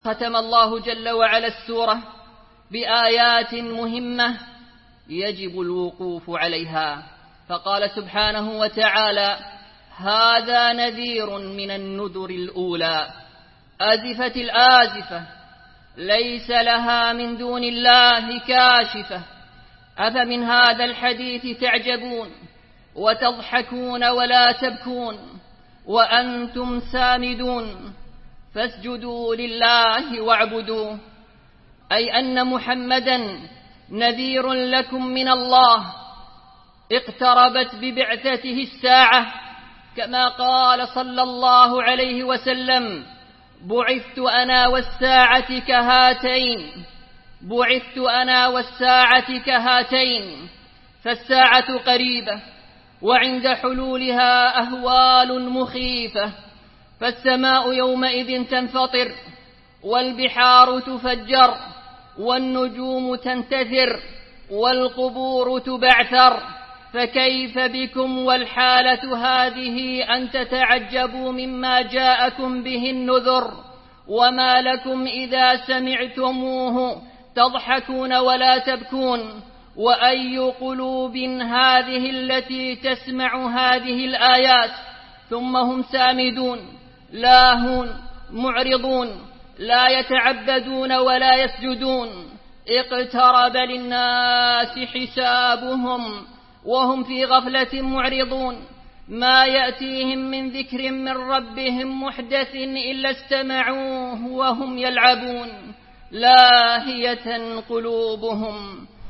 ختم الله جل وعلا السورة بآيات مهمة يجب الوقوف عليها، فقال سبحانه وتعالى: هذا نذير من النذر الأولى، أزفت الآزفة، ليس لها من دون الله كاشفة، أفمن هذا الحديث تعجبون وتضحكون ولا تبكون وأنتم سامدون، فاسجدوا لله واعبدوه. أي أن محمدا نذير لكم من الله، اقتربت ببعثته الساعة، كما قال صلى الله عليه وسلم: بعثت أنا والساعة كهاتين، بعثت أنا والساعة كهاتين، فالساعة قريبة وعند حلولها أهوال مخيفة، فالسماء يومئذ تنفطر والبحار تفجر والنجوم تنتثر والقبور تبعثر، فكيف بكم والحالة هذه أن تتعجبوا مما جاءكم به النذر، وما لكم إذا سمعتموه تضحكون ولا تبكون، وأي قلوب هذه التي تسمع هذه الآيات ثم هم سامدون لاهون معرضون لا يتعبدون ولا يسجدون، اقترب للناس حسابهم وهم في غفلة معرضون، ما يأتيهم من ذكر من ربهم محدث إلا استمعوه وهم يلعبون، لاهية قلوبهم